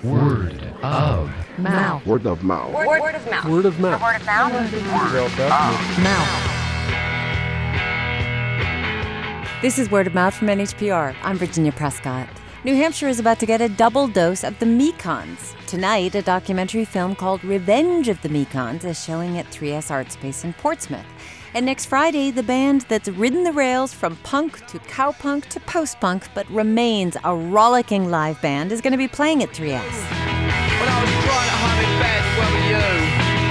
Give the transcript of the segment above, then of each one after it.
Word of mouth. Word of mouth. Word of mouth. Word of mouth. Word of mouth. Mouth. This is Word of Mouth from NHPR. I'm Virginia Prescott. New Hampshire is about to get a double dose of the Mekons. Tonight, a documentary film called Revenge of the Mekons is showing at 3S Art Space in Portsmouth. And next Friday, the band that's ridden the rails from punk to cowpunk to post-punk but remains a rollicking live band is going to be playing at 3S. When I was crying at home in bed, where were you?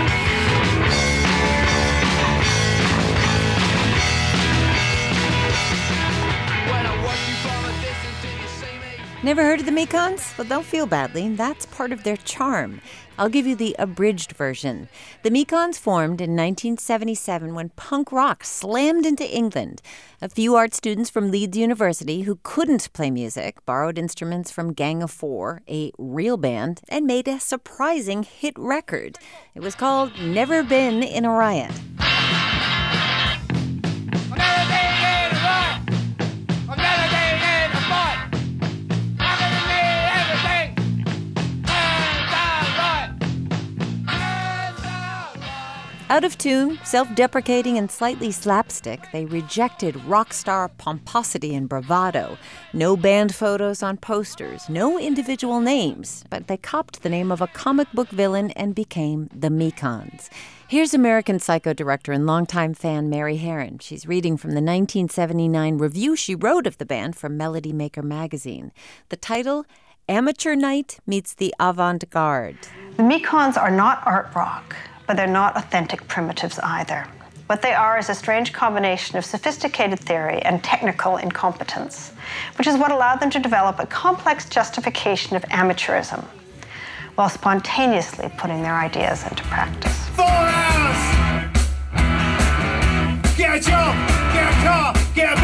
When I watch you from a distance, do you see me? Never heard of the Mekons? Well, don't feel badly. That's part of their charm. I'll give you the abridged version. The Mekons formed in 1977 when punk rock slammed into England. A few art students from Leeds University who couldn't play music borrowed instruments from Gang of Four, a real band, and made a surprising hit record. It was called Never Been in a Riot. Out of tune, self-deprecating, and slightly slapstick, they rejected rock star pomposity and bravado. No band photos on posters, no individual names, but they copped the name of a comic book villain and became the Mekons. Here's American Psycho director and longtime fan Mary Herron. She's reading from the 1979 review she wrote of the band for Melody Maker magazine. The title, Amateur Night Meets the Avant-Garde. The Mekons are not art rock, but they're not authentic primitives either. What they are is a strange combination of sophisticated theory and technical incompetence, which is what allowed them to develop a complex justification of amateurism, while spontaneously putting their ideas into practice. 4 hours! Get a job, get a car, get a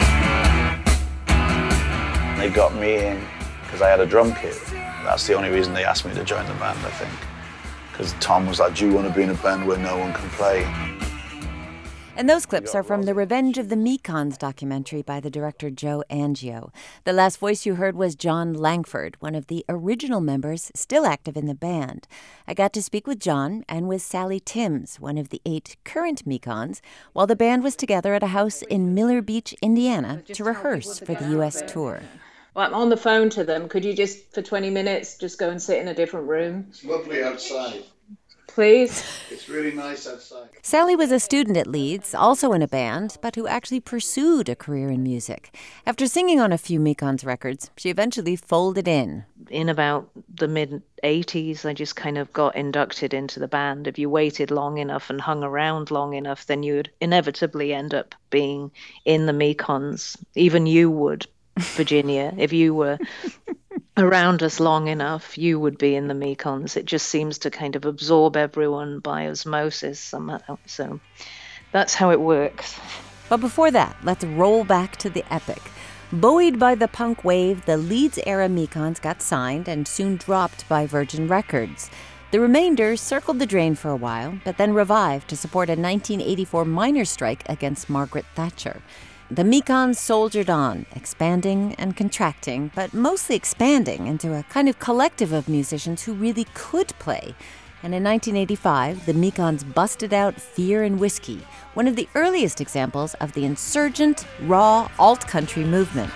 bed! They got me in because I had a drum kit. That's the only reason they asked me to join the band, I think. Because Tom was like, do you want to be in a band where no one can play? And those clips are from the Revenge of the Mekons documentary by the director Joe Angio. The last voice you heard was John Langford, one of the original members still active in the band. I got to speak with John and with Sally Timms, one of the 8 current Mekons, while the band was together at a house in Miller Beach, Indiana, to rehearse for the U.S. tour. Well, I'm on the phone to them. Could you just, for 20 minutes, just go and sit in a different room? It's lovely outside. Please? It's really nice outside. Sally was a student at Leeds, also in a band, but who actually pursued a career in music. After singing on a few Mekons records, she eventually folded in. In about the mid-'80s, I just kind of got inducted into the band. If you waited long enough and hung around long enough, then you would inevitably end up being in the Mekons. Even you would. Virginia, if you were around us long enough, you would be in the Mekons. It just seems to kind of absorb everyone by osmosis somehow. So that's how it works. But before that, let's roll back to the epic. Buoyed by the punk wave, the Leeds-era Mekons got signed and soon dropped by Virgin Records. The remainder circled the drain for a while, but then revived to support a 1984 miners' strike against Margaret Thatcher. The Mekons soldiered on, expanding and contracting, but mostly expanding into a kind of collective of musicians who really could play. And in 1985, the Mekons busted out Fear and Whiskey, one of the earliest examples of the insurgent, raw, alt-country movement.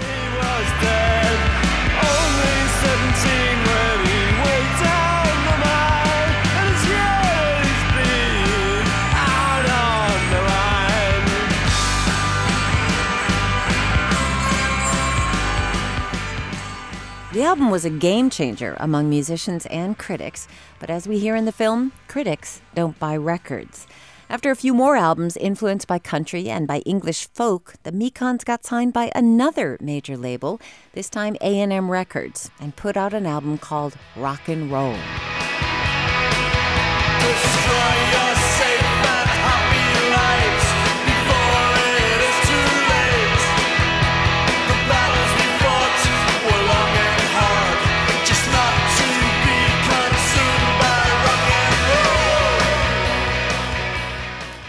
The album was a game changer among musicians and critics, but as we hear in the film, critics don't buy records. After a few more albums influenced by country and by English folk, the Mekons got signed by another major label, this time A&M Records, and put out an album called Rock and Roll.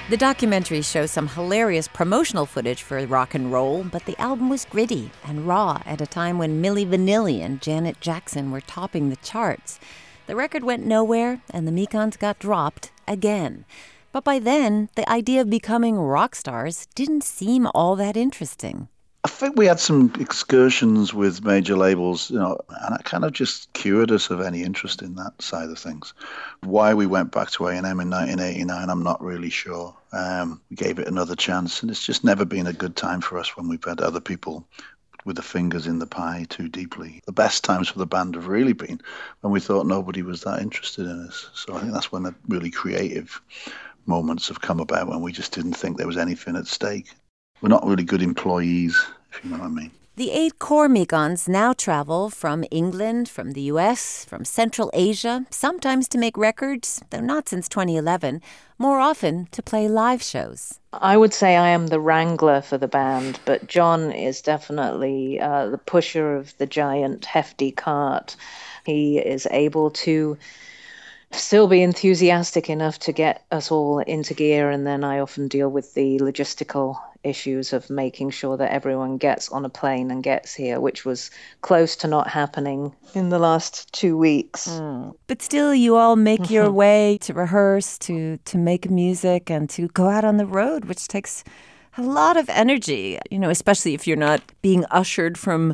The documentary shows some hilarious promotional footage for rock and roll, but the album was gritty and raw at a time when Milli Vanilli and Janet Jackson were topping the charts. The record went nowhere, and the Mekons got dropped again. But by then, the idea of becoming rock stars didn't seem all that interesting. I think we had some excursions with major labels, and it kind of just cured us of any interest in that side of things. Why we went back to A&M in 1989, I'm not really sure. We gave it another chance, and it's just never been a good time for us when we've had other people with the fingers in the pie too deeply. The best times for the band have really been when we thought nobody was that interested in us. So I think that's when the really creative moments have come about, when we just didn't think there was anything at stake. We're not really good employees, if you know what I mean. The 8 core Mekons now travel from England, from the US, from Central Asia, sometimes to make records, though not since 2011, more often to play live shows. I would say I am the wrangler for the band, but John is definitely the pusher of the giant, hefty cart. He is able to still be enthusiastic enough to get us all into gear, and then I often deal with the logistical issues of making sure that everyone gets on a plane and gets here, which was close to not happening in the last 2 weeks. But still, you all make your way to rehearse, to make music, and to go out on the road, which takes a lot of energy, especially if you're not being ushered from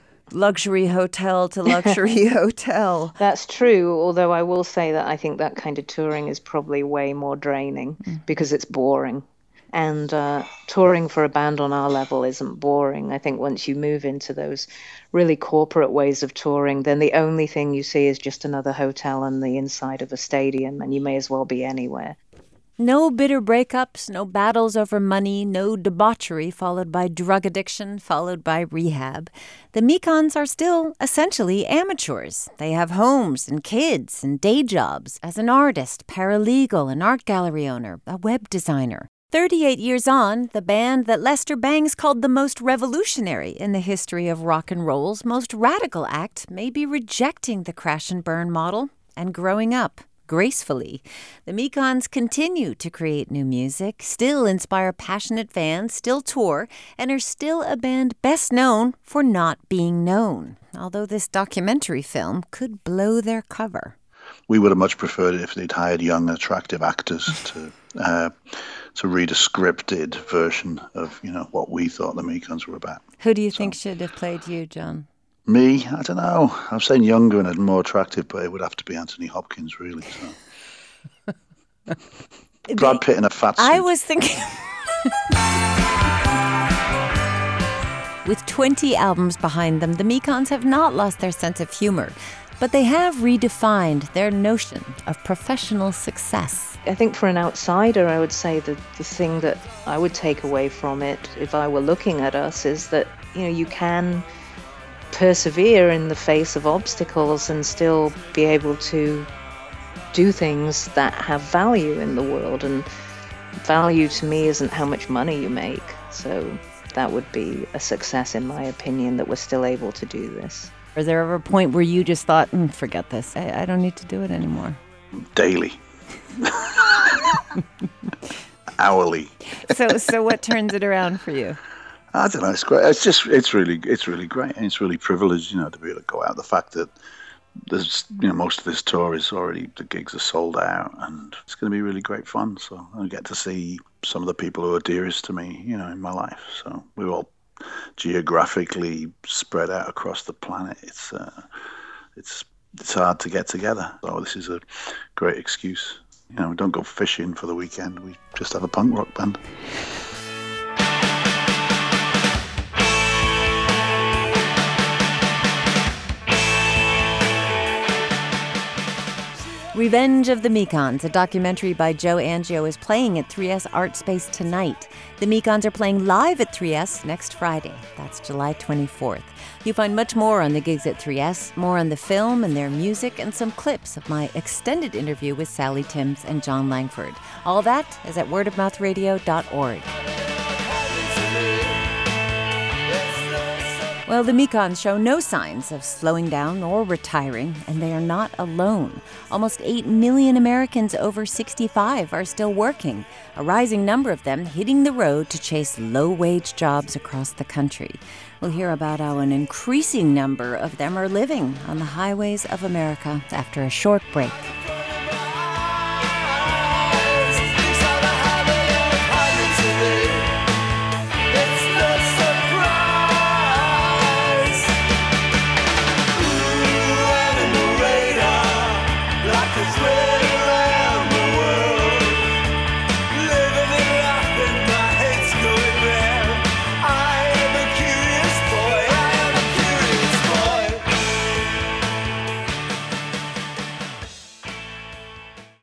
luxury hotel to luxury hotel. That's true, although I will say that I think that kind of touring is probably way more draining because it's boring. And touring for a band on our level isn't boring. I think once you move into those really corporate ways of touring, then the only thing you see is just another hotel and the inside of a stadium, and you may as well be anywhere. No bitter breakups, no battles over money, no debauchery followed by drug addiction, followed by rehab. The Mekons are still essentially amateurs. They have homes and kids and day jobs as an artist, paralegal, an art gallery owner, a web designer. 38 years on, the band that Lester Bangs called the most revolutionary in the history of rock and roll's most radical act may be rejecting the crash and burn model and growing up gracefully. The Mekons continue to create new music, still inspire passionate fans, still tour, and are still a band best known for not being known, although this documentary film could blow their cover. We would have much preferred it if they'd hired young, attractive actors to read a scripted version of, what we thought the Mekons were about. Who do you think should have played you, John? Me? I don't know. I'm saying younger and more attractive, but it would have to be Anthony Hopkins, really. So. Brad Pitt in a fat suit. I was thinking... With 20 albums behind them, the Mekons have not lost their sense of humor, but they have redefined their notion of professional success. I think for an outsider, I would say that the thing that I would take away from it, if I were looking at us, is that, you can persevere in the face of obstacles and still be able to do things that have value in the world. And value to me isn't how much money you make. So that would be a success, in my opinion, that we're still able to do this. Was there ever a point where you just thought, forget this, I don't need to do it anymore? Daily. Hourly. So what turns it around for you? I don't know. It's great. It's really great, and it's really privileged, to be able to go out. The fact that there's, most of this tour is already, the gigs are sold out, and it's going to be really great fun. So I get to see some of the people who are dearest to me, in my life. So we're all geographically spread out across the planet. It's hard to get together. So this is a great excuse. We don't go fishing for the weekend. We just have a punk rock band. Revenge of the Mekons, a documentary by Joe Angio, is playing at 3S Art Space tonight. The Mekons are playing live at 3S next Friday. That's July 24th. You'll find much more on the gigs at 3S, more on the film and their music, and some clips of my extended interview with Sally Timms and John Langford. All that is at wordofmouthradio.org. Well, the Mekons show no signs of slowing down or retiring, and they are not alone. Almost 8 million Americans over 65 are still working, a rising number of them hitting the road to chase low-wage jobs across the country. We'll hear about how an increasing number of them are living on the highways of America after a short break.